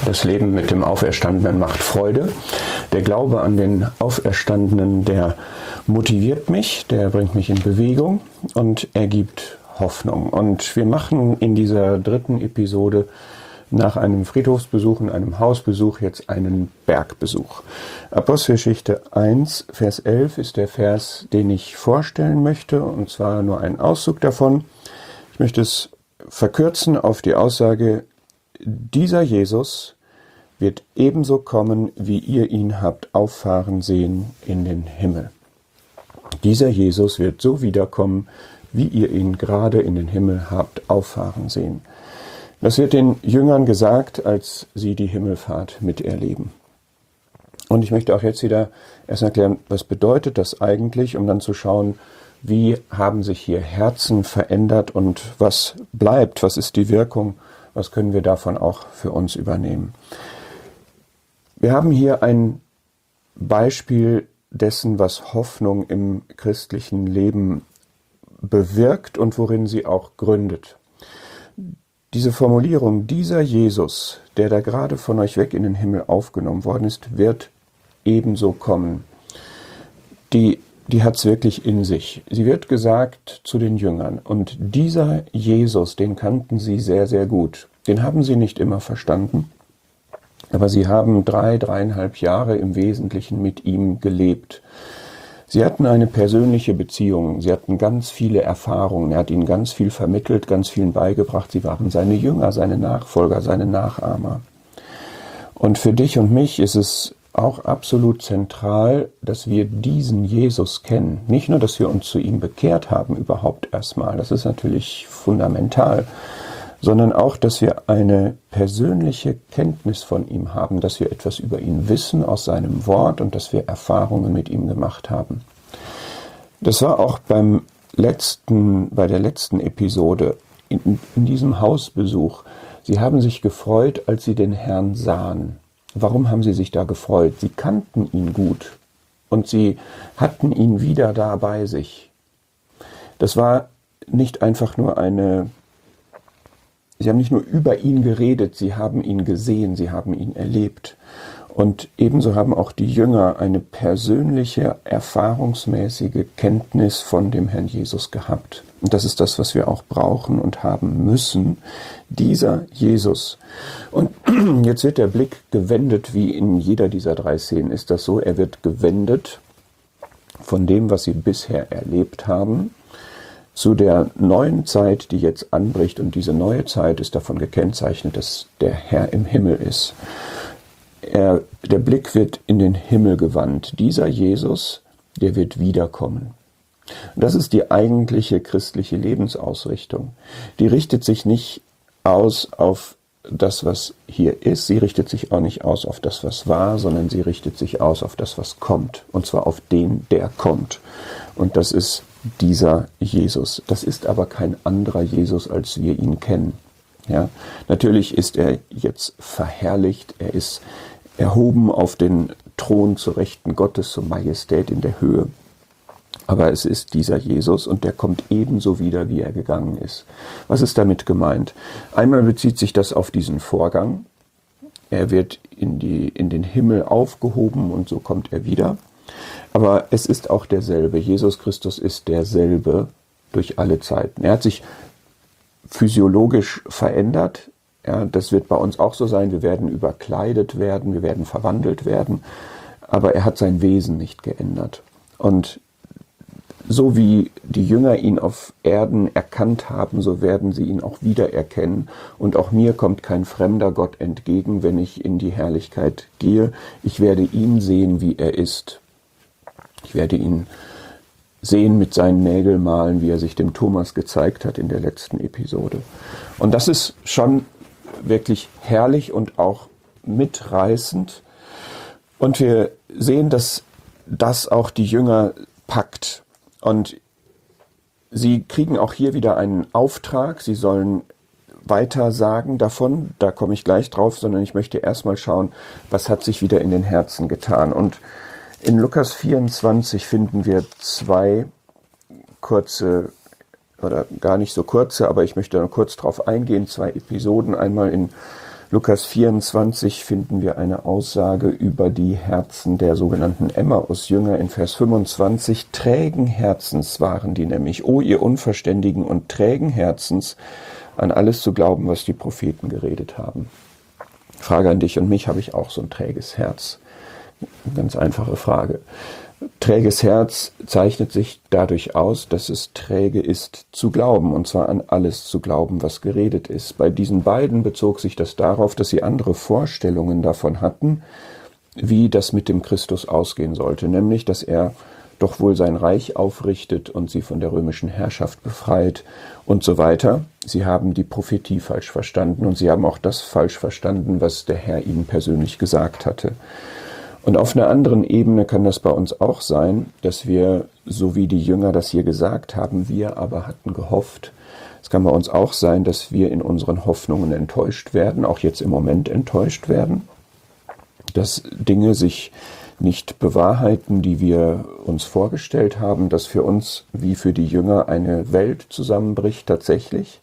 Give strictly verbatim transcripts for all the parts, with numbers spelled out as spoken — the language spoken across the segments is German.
Das Leben mit dem Auferstandenen macht Freude. Der Glaube an den Auferstandenen, der motiviert mich, der bringt mich in Bewegung und er gibt Hoffnung. Und wir machen in dieser dritten Episode nach einem Friedhofsbesuch, in einem Hausbesuch jetzt einen Bergbesuch. Apostelgeschichte eins, Vers elf ist der Vers, den ich vorstellen möchte, und zwar nur ein Auszug davon. Ich möchte es verkürzen auf die Aussage: Dieser Jesus wird ebenso kommen, wie ihr ihn habt auffahren sehen in den Himmel. Dieser Jesus wird so wiederkommen, wie ihr ihn gerade in den Himmel habt auffahren sehen. Das wird den Jüngern gesagt, als sie die Himmelfahrt miterleben. Und ich möchte auch jetzt wieder erst erklären, was bedeutet das eigentlich, um dann zu schauen, wie haben sich hier Herzen verändert und was bleibt, was ist die Wirkung, was können wir davon auch für uns übernehmen. Wir haben hier ein Beispiel dessen, was Hoffnung im christlichen Leben bewirkt und worin sie auch gründet. Diese Formulierung, dieser Jesus, der da gerade von euch weg in den Himmel aufgenommen worden ist, wird ebenso kommen. Die, die hat es wirklich in sich. Sie wird gesagt zu den Jüngern. Und dieser Jesus, den kannten sie sehr, sehr gut. Den haben sie nicht immer verstanden. Aber sie haben drei, dreieinhalb Jahre im Wesentlichen mit ihm gelebt. Sie hatten eine persönliche Beziehung, sie hatten ganz viele Erfahrungen, er hat ihnen ganz viel vermittelt, ganz vielen beigebracht, sie waren seine Jünger, seine Nachfolger, seine Nachahmer. Und für dich und mich ist es auch absolut zentral, dass wir diesen Jesus kennen. Nicht nur, dass wir uns zu ihm bekehrt haben überhaupt erstmal, das ist natürlich fundamental, sondern auch, dass wir eine persönliche Kenntnis von ihm haben, dass wir etwas über ihn wissen aus seinem Wort und dass wir Erfahrungen mit ihm gemacht haben. Das war auch beim letzten, bei der letzten Episode, in, in diesem Hausbesuch. Sie haben sich gefreut, als sie den Herrn sahen. Warum haben sie sich da gefreut? Sie kannten ihn gut und sie hatten ihn wieder da bei sich. Das war nicht einfach nur eine Sie haben nicht nur über ihn geredet, sie haben ihn gesehen, sie haben ihn erlebt. Und ebenso haben auch die Jünger eine persönliche, erfahrungsmäßige Kenntnis von dem Herrn Jesus gehabt. Und das ist das, was wir auch brauchen und haben müssen, dieser Jesus. Und jetzt wird der Blick gewendet, wie in jeder dieser drei Szenen ist das so, er wird gewendet von dem, was sie bisher erlebt haben, zu der neuen Zeit, die jetzt anbricht, und diese neue Zeit ist davon gekennzeichnet, dass der Herr im Himmel ist. Er, der Blick wird in den Himmel gewandt. Dieser Jesus, der wird wiederkommen. Und das ist die eigentliche christliche Lebensausrichtung. Die richtet sich nicht aus auf das, was hier ist. Sie richtet sich auch nicht aus auf das, was war, sondern sie richtet sich aus auf das, was kommt. Und zwar auf den, der kommt. Und das ist dieser Jesus. Das ist aber kein anderer Jesus, als wir ihn kennen. Ja, natürlich ist er jetzt verherrlicht, er ist erhoben auf den Thron zur Rechten Gottes, zur Majestät in der Höhe. Aber es ist dieser Jesus und der kommt ebenso wieder, wie er gegangen ist. Was ist damit gemeint? Einmal bezieht sich das auf diesen Vorgang. Er wird in die, in den Himmel aufgehoben und so kommt er wieder. Aber es ist auch derselbe. Jesus Christus ist derselbe durch alle Zeiten. Er hat sich physiologisch verändert. Ja, das wird bei uns auch so sein. Wir werden überkleidet werden, wir werden verwandelt werden. Aber er hat sein Wesen nicht geändert. Und so wie die Jünger ihn auf Erden erkannt haben, so werden sie ihn auch wiedererkennen. Und auch mir kommt kein fremder Gott entgegen, wenn ich in die Herrlichkeit gehe. Ich werde ihn sehen, wie er ist. Ich werde ihn sehen mit seinen Nägelmalen, wie er sich dem Thomas gezeigt hat in der letzten Episode. Und das ist schon wirklich herrlich und auch mitreißend. Und wir sehen, dass das auch die Jünger packt. Und sie kriegen auch hier wieder einen Auftrag. Sie sollen weiter sagen davon, da komme ich gleich drauf, sondern ich möchte erstmal schauen, was hat sich wieder in den Herzen getan. Und in Lukas vierundzwanzig finden wir zwei kurze, oder gar nicht so kurze, aber ich möchte da kurz drauf eingehen, zwei Episoden. Einmal in Lukas vierundzwanzig finden wir eine Aussage über die Herzen der sogenannten Emmaus-Jünger in Vers fünfundzwanzig. Trägen Herzens waren die nämlich. O ihr Unverständigen und trägen Herzens, an alles zu glauben, was die Propheten geredet haben. Frage an dich und mich, habe ich auch so ein träges Herz? Ganz einfache Frage. Träges Herz zeichnet sich dadurch aus, dass es träge ist zu glauben, und zwar an alles zu glauben, was geredet ist. Bei diesen beiden bezog sich das darauf, dass sie andere Vorstellungen davon hatten, wie das mit dem Christus ausgehen sollte, nämlich, dass er doch wohl sein Reich aufrichtet und sie von der römischen Herrschaft befreit und so weiter. Sie haben die Prophetie falsch verstanden und sie haben auch das falsch verstanden, was der Herr ihnen persönlich gesagt hatte. Und auf einer anderen Ebene kann das bei uns auch sein, dass wir, so wie die Jünger das hier gesagt haben, wir aber hatten gehofft. Es kann bei uns auch sein, dass wir in unseren Hoffnungen enttäuscht werden, auch jetzt im Moment enttäuscht werden, dass Dinge sich nicht bewahrheiten, die wir uns vorgestellt haben, dass für uns wie für die Jünger eine Welt zusammenbricht tatsächlich.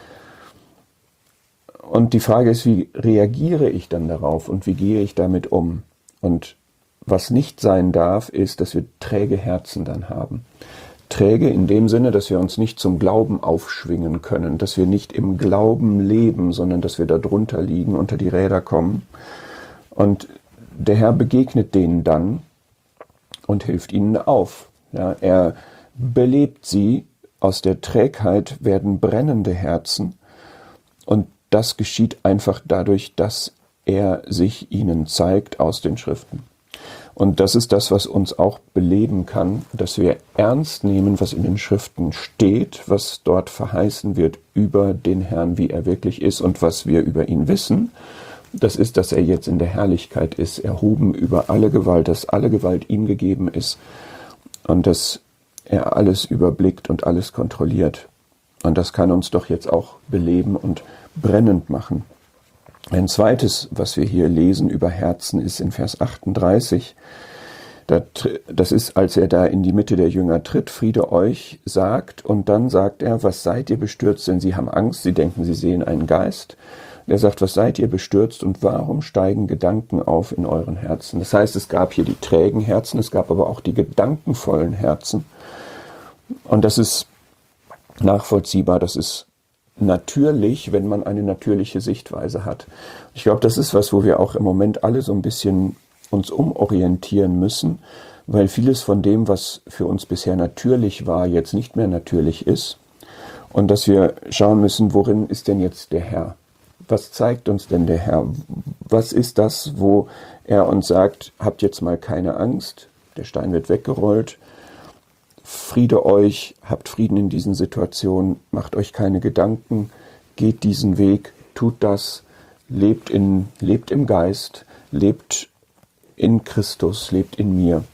Und die Frage ist, wie reagiere ich dann darauf und wie gehe ich damit um? Und was nicht sein darf, ist, dass wir träge Herzen dann haben. Träge in dem Sinne, dass wir uns nicht zum Glauben aufschwingen können, dass wir nicht im Glauben leben, sondern dass wir da drunter liegen, unter die Räder kommen. Und der Herr begegnet denen dann und hilft ihnen auf. Ja, er belebt sie, aus der Trägheit werden brennende Herzen, und das geschieht einfach dadurch, dass er sich ihnen zeigt aus den Schriften. Und das ist das, was uns auch beleben kann, dass wir ernst nehmen, was in den Schriften steht, was dort verheißen wird über den Herrn, wie er wirklich ist und was wir über ihn wissen. Das ist, dass er jetzt in der Herrlichkeit ist, erhoben über alle Gewalt, dass alle Gewalt ihm gegeben ist und dass er alles überblickt und alles kontrolliert. Und das kann uns doch jetzt auch beleben und brennend machen. Ein zweites, was wir hier lesen über Herzen, ist in Vers achtunddreißig. Das ist, als er da in die Mitte der Jünger tritt, Friede euch sagt, und dann sagt er, was seid ihr bestürzt, denn sie haben Angst, sie denken, sie sehen einen Geist. Er sagt, was seid ihr bestürzt und warum steigen Gedanken auf in euren Herzen? Das heißt, es gab hier die trägen Herzen, es gab aber auch die gedankenvollen Herzen. Und das ist nachvollziehbar, das ist natürlich, wenn man eine natürliche Sichtweise hat. Ich glaube, das ist was, wo wir auch im Moment alle so ein bisschen uns umorientieren müssen, weil vieles von dem, was für uns bisher natürlich war, jetzt nicht mehr natürlich ist. Und dass wir schauen müssen, worin ist denn jetzt der Herr? Was zeigt uns denn der Herr? Was ist das, wo er uns sagt, habt jetzt mal keine Angst, der Stein wird weggerollt, Friede euch, habt Frieden in diesen Situationen, macht euch keine Gedanken, geht diesen Weg, tut das, lebt, in, lebt im Geist, lebt in Christus, lebt in mir,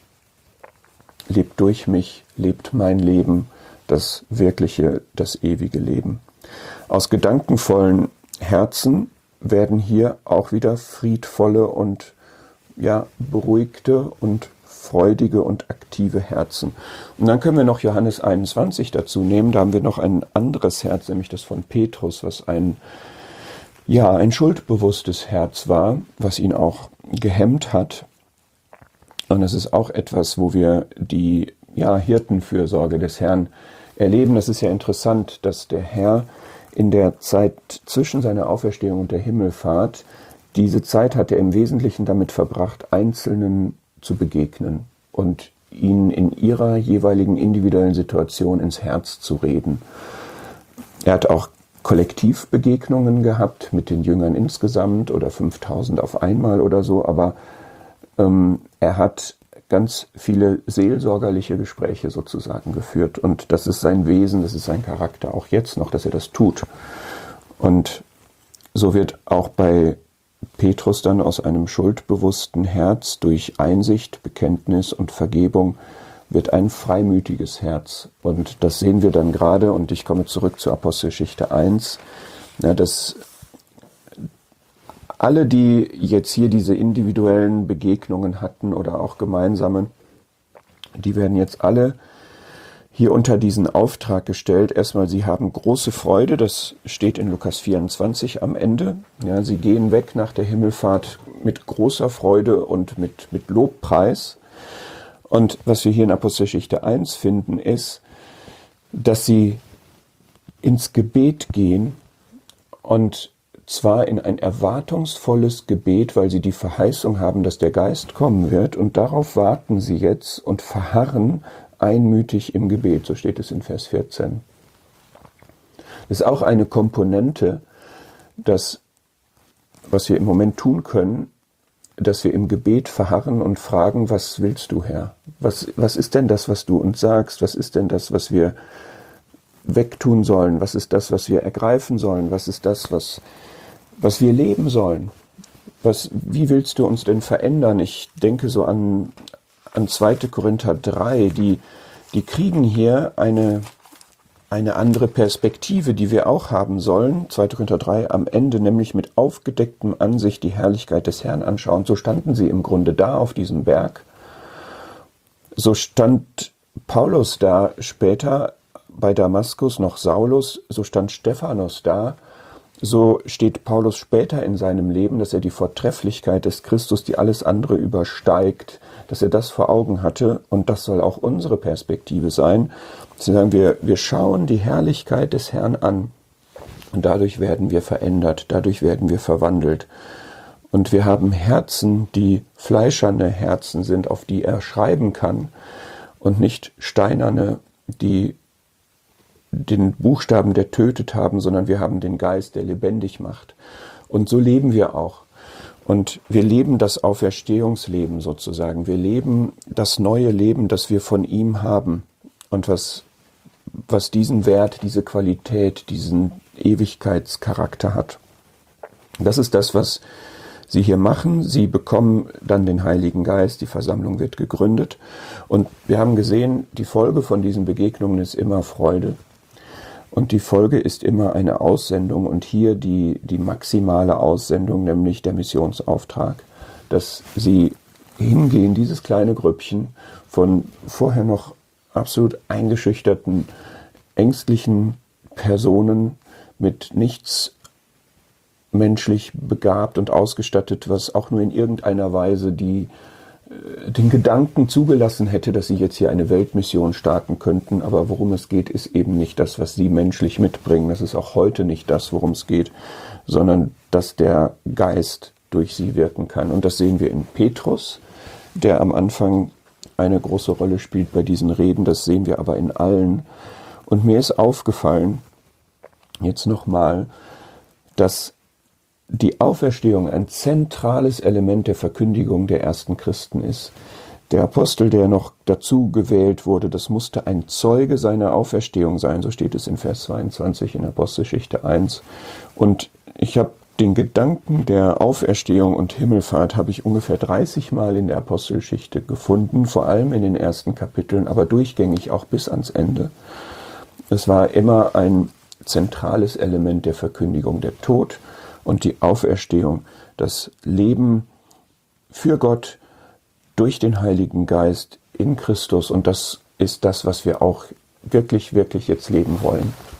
lebt durch mich, lebt mein Leben, das wirkliche, das ewige Leben. Aus gedankenvollen Herzen werden hier auch wieder friedvolle und ja, beruhigte und freudige und aktive Herzen. Und dann können wir noch Johannes einundzwanzig dazu nehmen. Da haben wir noch ein anderes Herz, nämlich das von Petrus, was ein, ja, ein schuldbewusstes Herz war, was ihn auch gehemmt hat. Und es ist auch etwas, wo wir die ja, Hirtenfürsorge des Herrn erleben. Das ist ja interessant, dass der Herr in der Zeit zwischen seiner Auferstehung und der Himmelfahrt, diese Zeit hat er im Wesentlichen damit verbracht, Einzelnen zu begegnen und ihnen in ihrer jeweiligen individuellen Situation ins Herz zu reden. Er hat auch Kollektivbegegnungen gehabt mit den Jüngern insgesamt oder fünftausend auf einmal oder so, aber ähm, er hat ganz viele seelsorgerliche Gespräche sozusagen geführt und das ist sein Wesen, das ist sein Charakter, auch jetzt noch, dass er das tut. Und so wird auch bei Petrus dann aus einem schuldbewussten Herz durch Einsicht, Bekenntnis und Vergebung wird ein freimütiges Herz. Und das sehen wir dann gerade, und ich komme zurück zur Apostelgeschichte eins, ja, dass alle, die jetzt hier diese individuellen Begegnungen hatten oder auch gemeinsame, die werden jetzt alle hier unter diesen Auftrag gestellt. Erstmal, sie haben große Freude, das steht in Lukas vierundzwanzig am Ende. Ja, sie gehen weg nach der Himmelfahrt mit großer Freude und mit, mit Lobpreis. Und was wir hier in Apostelgeschichte eins finden, ist, dass sie ins Gebet gehen, und zwar in ein erwartungsvolles Gebet, weil sie die Verheißung haben, dass der Geist kommen wird, und darauf warten sie jetzt und verharren einmütig im Gebet, so steht es in Vers vierzehn. Das ist auch eine Komponente, dass, was wir im Moment tun können, dass wir im Gebet verharren und fragen, was willst du, Herr? Was, was ist denn das, was du uns sagst? Was ist denn das, was wir wegtun sollen? Was ist das, was wir ergreifen sollen? Was ist das, was, was wir leben sollen? Was, wie willst du uns denn verändern? Ich denke so an, an zweiter Korinther drei, die, die kriegen hier eine, eine andere Perspektive, die wir auch haben sollen. zweiter Korinther drei am Ende, nämlich mit aufgedecktem Ansicht die Herrlichkeit des Herrn anschauen. So standen sie im Grunde da auf diesem Berg. So stand Paulus da später bei Damaskus, noch Saulus, so stand Stephanus da. So steht Paulus später in seinem Leben, dass er die Vortrefflichkeit des Christus, die alles andere übersteigt, dass er das vor Augen hatte, und das soll auch unsere Perspektive sein. Sie sagen, wir, wir schauen die Herrlichkeit des Herrn an, und dadurch werden wir verändert, dadurch werden wir verwandelt. Und wir haben Herzen, die fleischerne Herzen sind, auf die er schreiben kann, und nicht steinerne, die den Buchstaben, der tötet, haben, sondern wir haben den Geist, der lebendig macht. Und so leben wir auch. Und wir leben das Auferstehungsleben sozusagen. Wir leben das neue Leben, das wir von ihm haben. Und was, was diesen Wert, diese Qualität, diesen Ewigkeitscharakter hat. Das ist das, was sie hier machen. Sie bekommen dann den Heiligen Geist, die Versammlung wird gegründet. Und wir haben gesehen, die Folge von diesen Begegnungen ist immer Freude. Und die Folge ist immer eine Aussendung, und hier die, die maximale Aussendung, nämlich der Missionsauftrag, dass sie hingehen, dieses kleine Grüppchen von vorher noch absolut eingeschüchterten, ängstlichen Personen mit nichts menschlich begabt und ausgestattet, was auch nur in irgendeiner Weise die den Gedanken zugelassen hätte, dass sie jetzt hier eine Weltmission starten könnten. Aber worum es geht, ist eben nicht das, was sie menschlich mitbringen. Das ist auch heute nicht das, worum es geht, sondern dass der Geist durch sie wirken kann. Und das sehen wir in Petrus, der am Anfang eine große Rolle spielt bei diesen Reden. Das sehen wir aber in allen. Und mir ist aufgefallen, jetzt nochmal, dass die Auferstehung ein zentrales Element der Verkündigung der ersten Christen ist. Der Apostel, der noch dazu gewählt wurde, das musste ein Zeuge seiner Auferstehung sein, so steht es in Vers zweiundzwanzig in Apostelgeschichte eins. Und ich habe den Gedanken der Auferstehung und Himmelfahrt habe ich ungefähr dreißig Mal in der Apostelgeschichte gefunden, vor allem in den ersten Kapiteln, aber durchgängig auch bis ans Ende. Es war immer ein zentrales Element der Verkündigung, der Tod und die Auferstehung, das Leben für Gott durch den Heiligen Geist in Christus. Und das ist das, was wir auch wirklich, wirklich jetzt leben wollen.